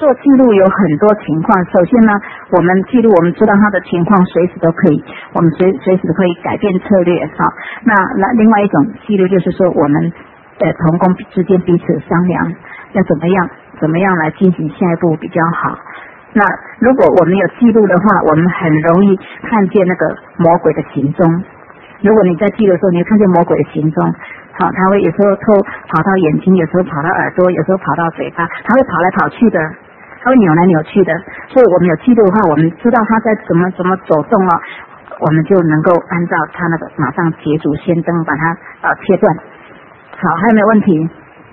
做记录有很多情况。首先呢，我们记录，我们知道他的情况随时都可以，我们随时都可以改变策略。好，那另外一种记录就是说，我们同工之间彼此商量，要怎么样来进行下一步比较好。那如果我们有记录的话，我们很容易看见那个魔鬼的行踪。如果你在记录的时候，你会看见魔鬼的行踪。好，他会有时候跑到眼睛，有时候跑到耳朵，有时候跑到嘴巴，他会跑来跑去的，他会扭来扭去的。所以我们有记录的话，我们知道他在怎么走动了，我们就能够按照他那个马上捷足先登，把它切断。好，还有没有问题？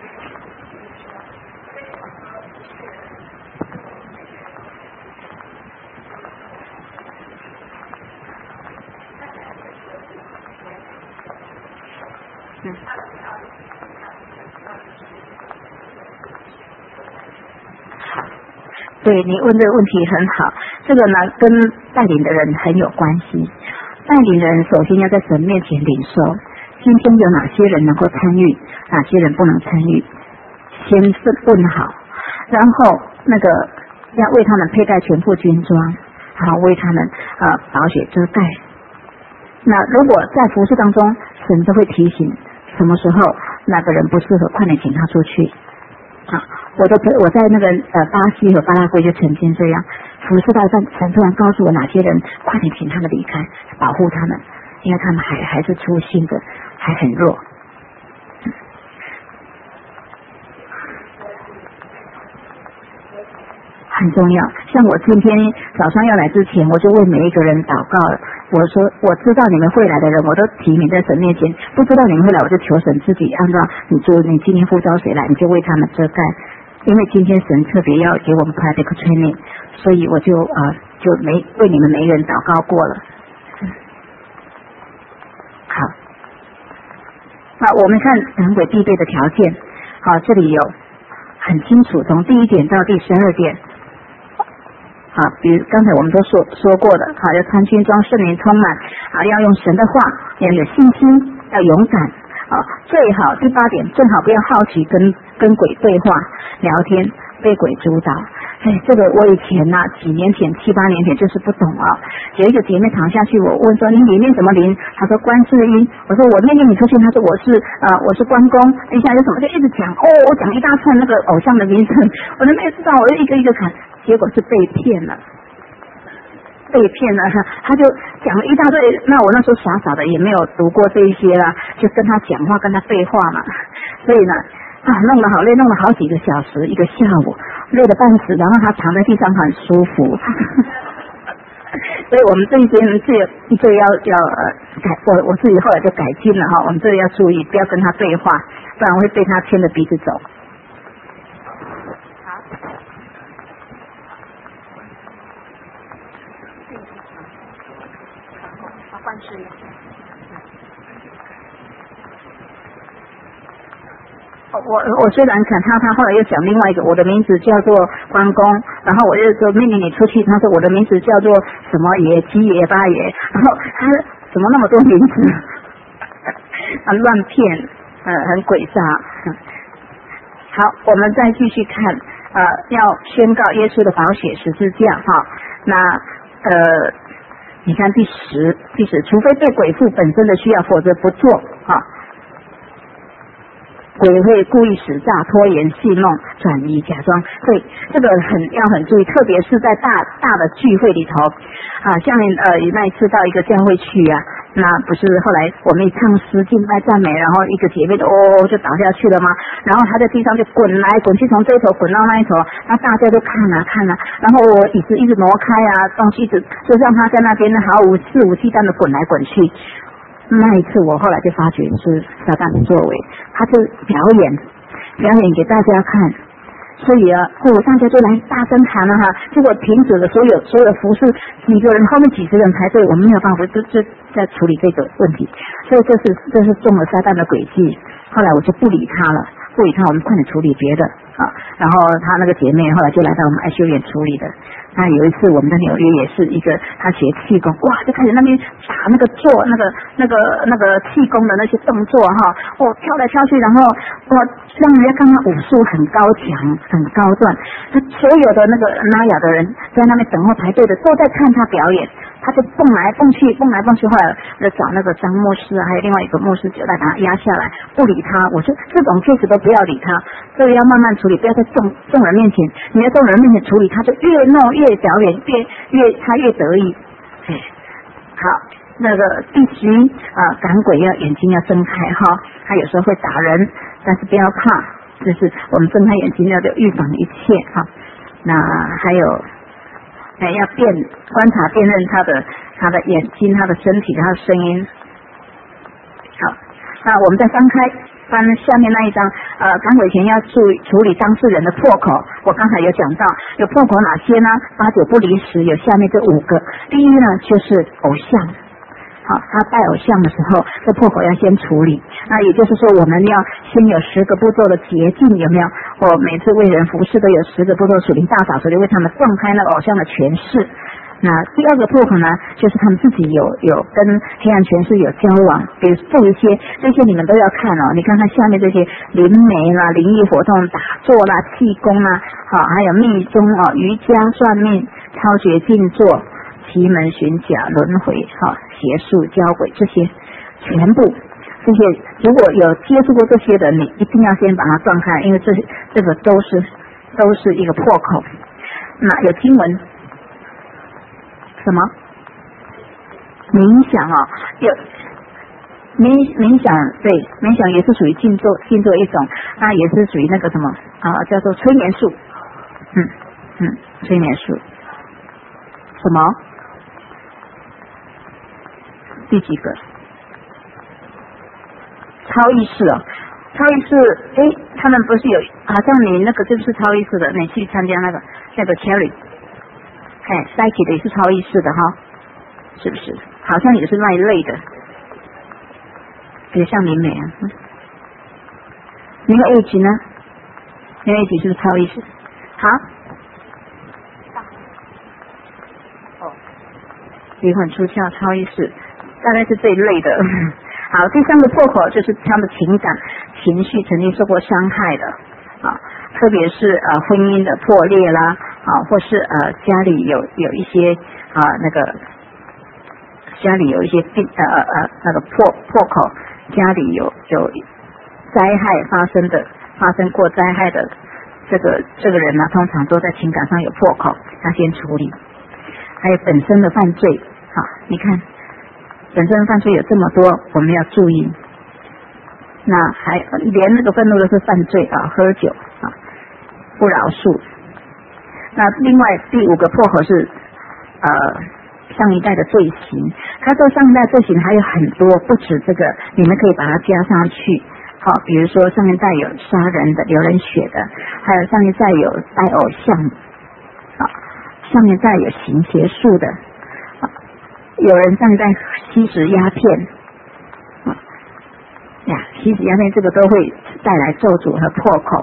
对，你问这个问题很好，这个呢跟带领的人很有关系。带领人首先要在神面前领受，今天有哪些人能够参与，哪些人不能参与，先是问好，然后那个要为他们佩戴全副军装，然后为他们宝血遮盖。那如果在服事当中，神都会提醒什么时候那个人不适合，快点请他出去。好，我在那个巴西和巴拉圭就曾经这样服侍到一半，神突然告诉我哪些人快点请他们离开，保护他们，因为他们还是初心的，还很弱。很重要。像我今天早上要来之前，我就为每一个人祷告了。我说我知道你们会来的人，我都提名在神面前；不知道你们会来，我就求神自己按照你今天呼召谁来，你就为他们遮盖。因为今天神特别要给我们 practical training， 所以我就为你们每一个人祷告过了。好，那我们看赶鬼必备的条件。好，这里有很清楚，从第1点到第12点。好，比如刚才我们都说过的，好，要穿军装，圣灵充满，好，要用神的话，要有信心，要勇敢，好，最好第8点，最好不要好奇跟鬼对话聊天，被鬼主导。这个我以前几年前7、8年前就是不懂有一个姐妹躺下去，我问说你里面什么灵？她说观世音。我说我命令你出去，她说我是关公。一下就什么就一直讲我讲一大串那个偶像的名字，我都没有知道，我就一个一个看，结果是被骗了。他就讲了一大堆，那我那时候傻傻的也没有读过这一些啦，就跟他讲话，跟他废话嘛，所以呢弄得好累，弄了好几个小时，一个下午，累得半死，然后他躺在地上很舒服。所以我们这一边这要改，我自己后来就改进了我们这里要注意，不要跟他对话，不然会被他牵着鼻子走。我虽然看他后来又讲另外一个，我的名字叫做关公，然后我就说命令你出去，他说我的名字叫做什么爷、七爷、八爷，然后他怎么那么多名字乱骗，很诡诈。好，我们再继续看要宣告耶稣的宝血十字架那你看第10，除非对鬼附本身的需要，否则不做鬼会故意使诈、拖延、戏弄、转移、假装，所以这个要很注意，特别是在大的聚会里头像那一次到一个教会去那不是后来我们一唱诗敬拜赞美，然后一个姐妹就倒下去了吗？然后她在地上就滚来滚去，从这一头滚到那一头，那大家都看然后我椅子一直挪开东西一直就让她在那边毫无肆无忌惮的滚来滚去。那一次我后来就发觉是撒旦的作为，他就表演给大家看，所以大家就来大声喊结果停止了所有服侍，几个人后面几十人排队，我们没有办法就在处理这个问题，所以这是中了撒旦的诡计。后来我就不理他了， 不理他，我们快点处理别的啊。然后他那个姐妹后来就来到我们爱修院处理的。那有一次我们在纽约也是一个，他学气功，哇，就开始那边打那个做那个气功的那些动作哈，跳来跳去，然后让人家看他武术很高强很高段，他所有的那个拉雅的人在那边等候排队的都在看他表演，他就蹦来蹦去，后来就找那个张牧师还有另外一个牧师就来把他压下来，不理他。我说这种确实都不要理他，这个要慢慢处理，不要在众人面前，你在众人面前处理他就越弄越表演，他越得意。好，那个第11赶鬼眼睛要睁开哈，他有时候会打人，但是不要怕，就是我们睁开眼睛要预防一切哈。那还有要观察辨认他的眼睛、他的身体、他的声音。好，那我们再翻下面那一张，赶鬼前要处理当事人的破口。我刚才有讲到，有破口哪些呢？8九不离10，有下面这5个。第一呢，就是偶像。好，他拜偶像的时候，这破口要先处理。那也就是说，我们要先有10个步骤的捷径，有没有？我每次为人服侍都有10个步骤，属灵大扫除，就为他们断开那个偶像的权势。那第二个破口呢，就是他们自己有跟黑暗权势有交往，比如做一些，这些你们都要看哦。你看看下面这些灵媒啦、灵异活动、打坐啦、气功啦，好，还有密宗瑜伽、算命、超觉静坐、奇门寻甲、轮回、邪术、交鬼，这些全部这些，如果有接触过这些的，你一定要先把它断开，因为这个都是一个破口。那有经文。什么冥想有冥想，对，冥想也是属于静坐一种，那也是属于那个什么叫做催眠术，催眠术。什么？第几个？超意识超意识，他们不是有，好像你那个就是超意识的，你去参加那个 Cherry。psyche 的也是超意识的哈，是不是？好像也是那一类的，也像灵媒那个 Age 呢？那个 Age 是不是超意识？好，灵魂出窍、超意识，大概是这一类的。好，第3个破口就是他们的情感、情绪曾经受过伤害的特别是婚姻的破裂啦。或是家里有一些那个家里有一些病那个破口，家里有灾害发生过灾害的这个人呢，通常都在情感上有破口，他先处理。还有本身的犯罪，你看本身的犯罪有这么多，我们要注意。那还连那个愤怒都是犯罪喝酒不饶恕。那另外第5个破口是上一代的罪行，他说上一代罪行还有很多，不止这个，你们可以把它加上去。好，比如说上一代有杀人的、流人血的，还有上一代有拜偶像的，上一代有行邪术的，有人上一代吸食鸦片，吸食鸦片这个都会带来咒诅和破口。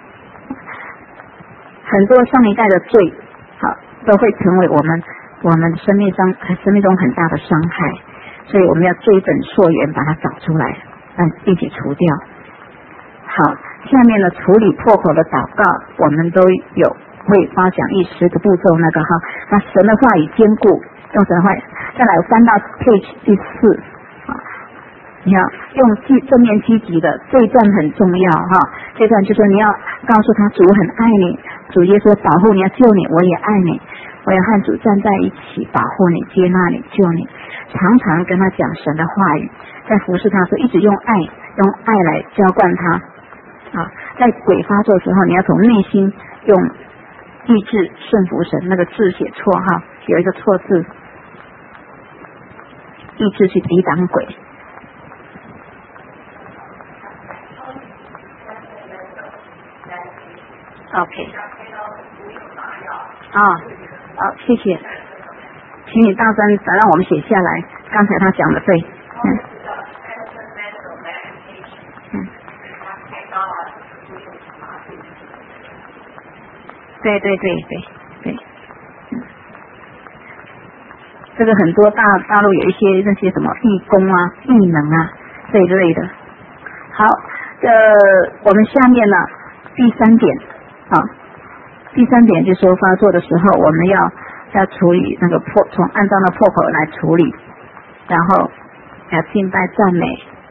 很多上一代的罪，都会成为我们生命中很大的伤害，所以我们要追本溯源，把它找出来，并且除掉。好，下面的处理破口的祷告，我们都有会发讲10个步骤那个那神的话语坚固，用神的话语。再来翻到 page 第4，你要用正面积极的，这一段很重要这一段就是你要告诉他主很爱你。主耶稣保护你，要救你，我也爱你，我要和主站在一起，保护你、接纳你、救你。常常跟他讲神的话语，在服侍他的时候，一直用爱来浇灌他。在鬼发作的时候，你要从内心用意志顺服神，那个字写错有一个错字，意志去抵挡鬼。OK。谢谢，请你大声让我们写下来，刚才他讲的对。 对，这个很多大陆有一些那些什么义工啊、义能啊这一类的。好，我们下面呢第三点啊，第三点就是说发作的时候，我们要处理那个从按照那破口来处理，然后要敬拜赞美。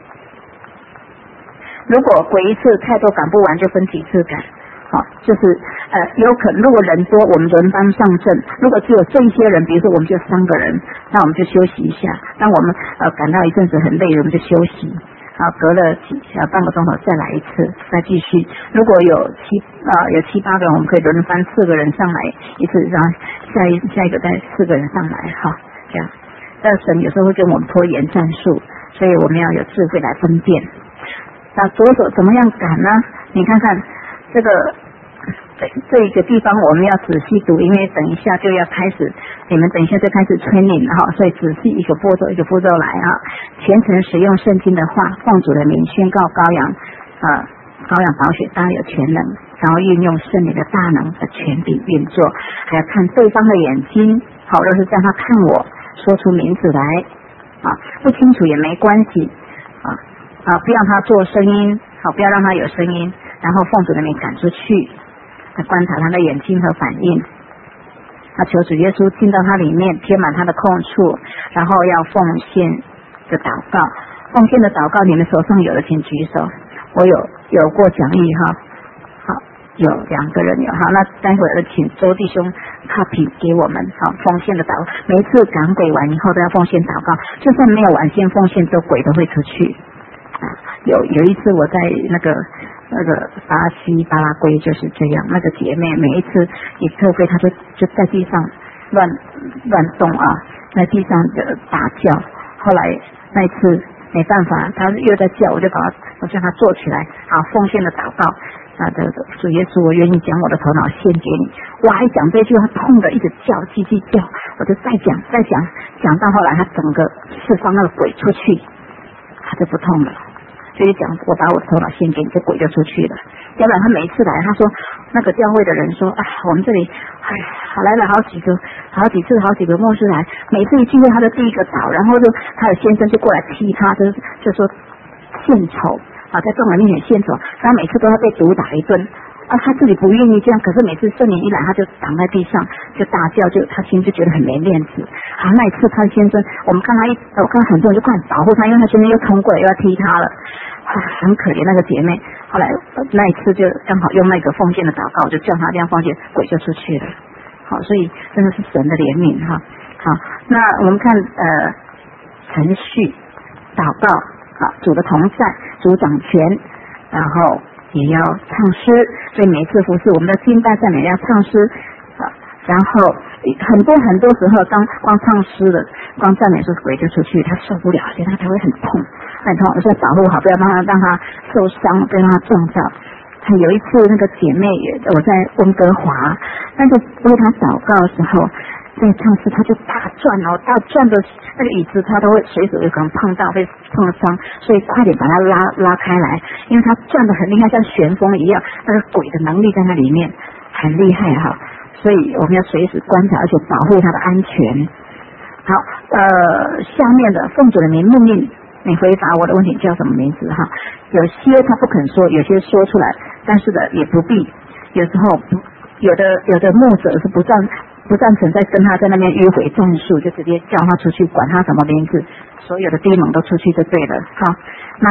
如果鬼一次太多赶不完，就分几次赶。好，就是有可能如果人多，我们轮班上阵；如果只有这一些人，比如说我们就3个人，那我们就休息一下。当我们赶到一阵子很累，我们就休息。隔了半个钟头再来一次，再继续。如果有7、8个人，我们可以轮番4个人上来一次，然后下一个再4个人上来，哈，这样。但神有时候会跟我们拖延战术，所以我们要有智慧来分辨。那左手怎么样赶呢？你看看这一个地方我们要仔细读，因为等一下就要开始，你们等一下就开始 training 哈，所以仔细一个步骤一个步骤来啊。虔诚使用圣经的话，奉主的名宣告羔羊宝血大有全能，然后运用圣灵的大能和权柄运作，还要看对方的眼睛，好，若是让他看我，说出名字来不清楚也没关系不要他做声音，好，不要让他有声音，然后奉主的名赶出去，观察他的眼睛和反应，求主耶稣进到他里面，填满他的空处，然后要奉献的祷告。奉献的祷告，你们手上有的请举手。我有过讲义哈，好，有2个人有，好，那待会儿请周弟兄 copy 给我们，好，奉献的祷告，每一次赶鬼完以后都要奉献祷告，就算没有完献奉献，这鬼都会出去。有一次我在那个巴西巴拉圭就是这样，那个姐妹每一次一特飞，她就在地上乱动在地上大叫。后来那一次没办法，她又在叫，我叫她坐起来，好，奉献的祷告。主耶稣，我愿意将我的头脑献给你。哇，一讲这句话，痛的一直叫，叽叽叫，我就再讲到后来，她整个释放那个鬼出去，她就不痛了。所以讲，我把我的头脑献给你，这鬼就出去了。要不然他每一次来，他说那个教会的人说我们这里来了好几个牧师来，每次一聚会他的第一个倒，然后就他的先生就过来踢他，就说献丑在众人面前献丑，他每次都要被毒打一顿他自己不愿意这样，可是每次圣灵一来，他就躺在地上就大叫，他心就觉得很没面子。那一次他的先生，我看很多人就快保护他，因为他先生又冲过来又要踢他了，很可怜那个姐妹。后来那一次就刚好用那个奉献的祷告，就叫他这样奉献，鬼就出去了。好，所以真的是神的怜悯哈。好，那我们看程序祷告主的同在，主掌权，然后也要唱诗，所以每次服侍我们的敬拜赞美要唱诗然后很多时候光唱诗的光赞美说鬼就出去，他受不了，所以他才会很痛，所以保护好，不要让他受伤，不要让他撞到。有一次那个姐妹我在温哥华，但是为她祷告的时候，在唱诗他就大转的那个椅子他都会随时有可能碰到，会碰伤，所以快点把它拉开来，因为他转得很厉害，像旋风一样，那个鬼的能力在那里面很厉害哈，所以我们要随时观察，而且保护他的安全。好，下面的奉主的名命令你回答我的问题叫什么名字哈？有些他不肯说，有些说出来，但是的也不必，有时候有的牧者是不赞成再跟他在那边迂回战术，就直接叫他出去，管他什么名字，所有的低盟都出去就对了。好，那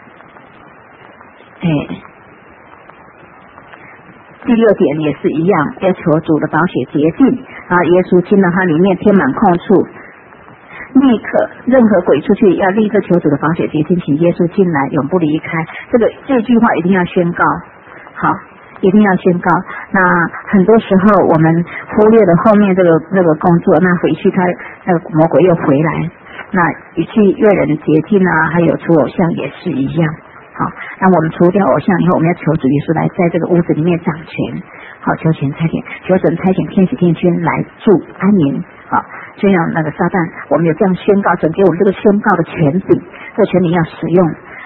第6点也是一样，要求主的宝血洁净耶稣进到他里面，填满空处，立刻任何鬼出去要立刻求主的宝血洁净，请耶稣进来，永不离开。这句话一定要宣告，好，一定要宣告。那很多时候我们忽略了后面这个工作，那回去他那个魔鬼又回来，那与去越人洁净还有除偶像也是一样。好，那我们除掉偶像以后，我们要求主耶稣来在这个屋子里面掌权。好，求神差遣天使天军来助安宁。好，就像那个撒旦，我们有这样宣告，神给我们这个宣告的权柄，这个权柄要使用。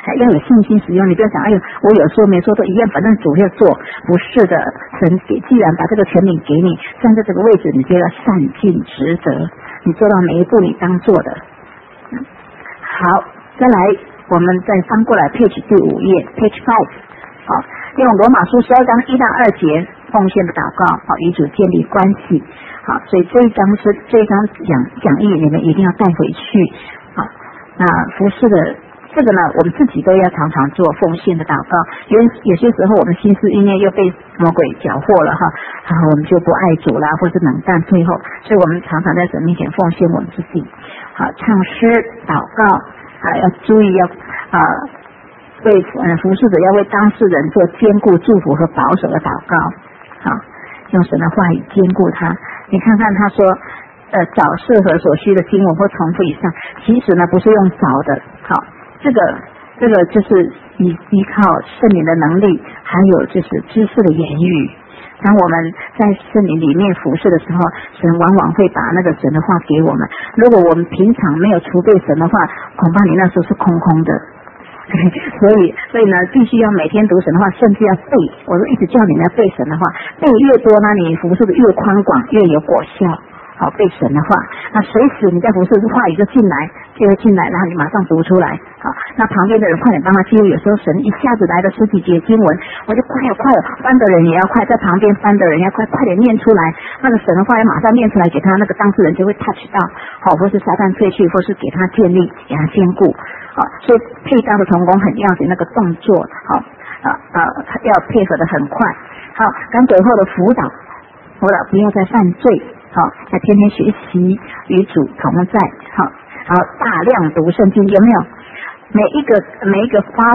要有信心使用。你不要想，哎呦，我有说没说都一样，反正主要做。不是的，神既然把这个权柄给你，站在这个位置，你就要善尽职责，你做到每一步你当做的。好，再来，我们再翻过来 page 第5页 page 5。好，用罗马书12章1到2节奉献的祷告，好，与主建立关系。好，所以这一章讲义你们一定要带回去。好，那服侍的这个呢，我们自己都要常常做奉献的祷告。有些时候我们心思意念又被魔鬼搅和了哈，我们就不爱主啦，或是冷淡退后，所以我们常常在神面前奉献我们自己。好，唱诗祷告要注意要为服侍者要为当事人做坚固祝福和保守的祷告。好，用神的话语坚固他。你看看他说找适合所需的经文或重复以上，其实呢不是用找的。好，这个就是依靠圣灵的能力，还有就是知识的言语。当我们在圣灵里面服侍的时候，神往往会把那个神的话给我们。如果我们平常没有储备神的话，恐怕你那时候是空空的。所以呢，必须要每天读神的话，甚至要背。我都一直叫你们要背神的话，背越多呢，你服侍的越宽广，越有果效。好，背神的话，那随时你在服侍话语就进来，然后你马上读出来。好，那旁边的人快点帮他记录。有时候神一下子来了10几节经文，我就快了，翻的人也要快，在旁边翻的人也要快点念出来。那个神的话要马上念出来给他，那个当事人就会 touch 到，好，或是撒旦退去，或是给他建立，给他坚固。好，所以配搭的同工很要紧，那个动作好要配合的很快。好，赶鬼后的辅导不要再犯罪。好，要天天学习与主同在。好，大量读圣经，有没有？每一个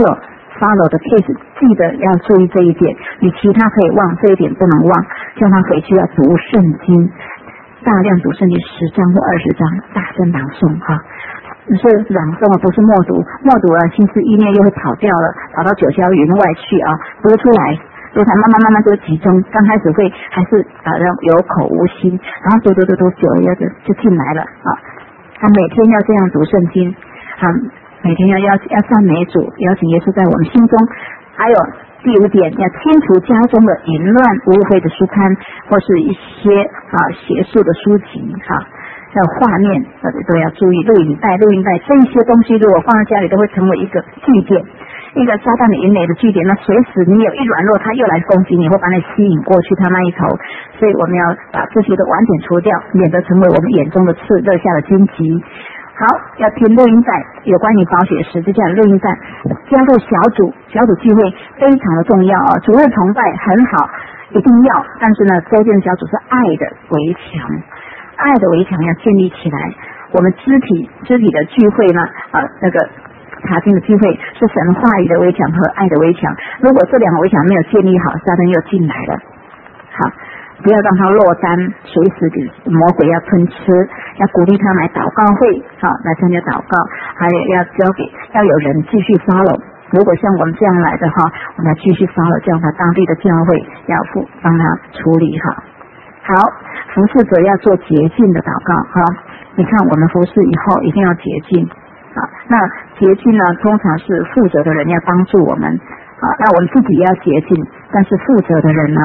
follow 的 case， 记得要注意这一点。你其他可以忘，这一点不能忘。叫他回去要读圣经，大量读圣经10章或20章，大声朗诵哈。是朗诵不是默读，默读了心思意念又会跑掉了，跑到九霄云外去啊！读出来，读才慢慢就集中。刚开始会还是有口无心，然后读久了就进来了啊！他每天要这样读圣经啊，每天要赞美主，邀请耶稣在我们心中。还有第5点，要清除家中的淫乱污秽的书刊，或是一些邪术的书籍哈。还有画面都要注意，录影带这一些东西如果放在家里都会成为一个据点，一个撒旦的引累的据点。那随时你有一软弱，他又来攻击你，会把你吸引过去他那一头。所以我们要把这些都完全除掉，免得成为我们眼中的刺，肋下的荆棘。好，要听录音带，有关于宝血十字架的录音带，加入小组聚会非常的重要啊。主日崇拜很好，一定要，但是呢，周间小组是爱的围墙。爱的围墙要建立起来。我们肢体的聚会呢，那个查经的聚会是神话语的围墙和爱的围墙。如果这2个围墙没有建立好，撒旦又进来了。好，不要让他落单，随时给魔鬼要吞吃，要鼓励他来祷告会，好，来参加祷告，还有要有人继续 follow。如果像我们这样来的哈，我们要继续 follow，叫他当地的教会要帮他处理好。好，服侍者要做洁净的祷告哈。你看我们服侍以后一定要洁净啊。那洁净呢，通常是负责的人要帮助我们啊。那我们自己也要洁净，但是负责的人呢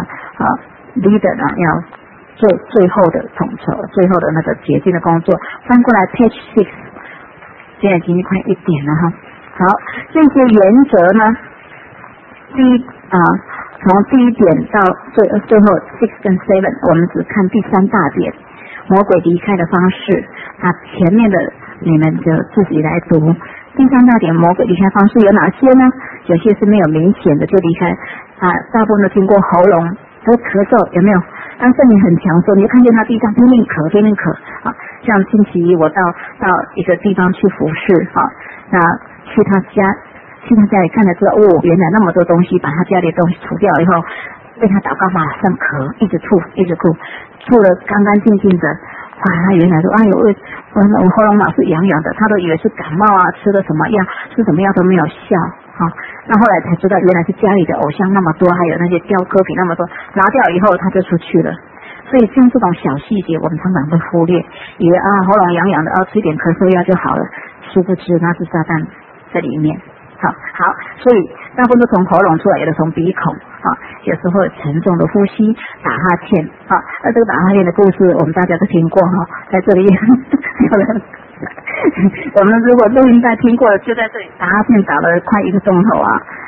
，leader 呢要做最后的统筹，最后的那个洁净的工作。翻过来 page 6，现在已经快1点了哈。好，这些原则呢，从第1点到最后6跟7，我们只看第3大点，魔鬼离开的方式。前面的你们就自己来读。第3大点，魔鬼离开方式有哪些呢？有些是没有明显的就离开大部分都经过喉咙，都咳嗽，有没有？当圣灵很强的时候，你就看见他地上拼命咳啊。像星期一我到一个地方去服侍那去他家里看了之后，原来那么多东西，把他家里的东西除掉以后，为他祷告，马上咳，一直吐，吐了干干净净的。他原来说，哎呦，我喉咙老是痒痒的，他都以为是感冒吃了什么药，吃什么药都没有效那后来才知道，原来是家里的偶像那么多，还有那些雕刻品那么多，拿掉以后他就出去了。所以像这种小细节，我们常常会忽略，以为喉咙痒痒的，吃一点咳嗽药就好了，殊不知那是撒旦在里面。 好，所以大部分都从喉咙出来，有的从鼻孔有时候沉重的呼吸，打哈欠这个打哈欠的故事我们大家都听过在这里有人我们如果录音带听过了，就在这里打哈欠打了快1个钟头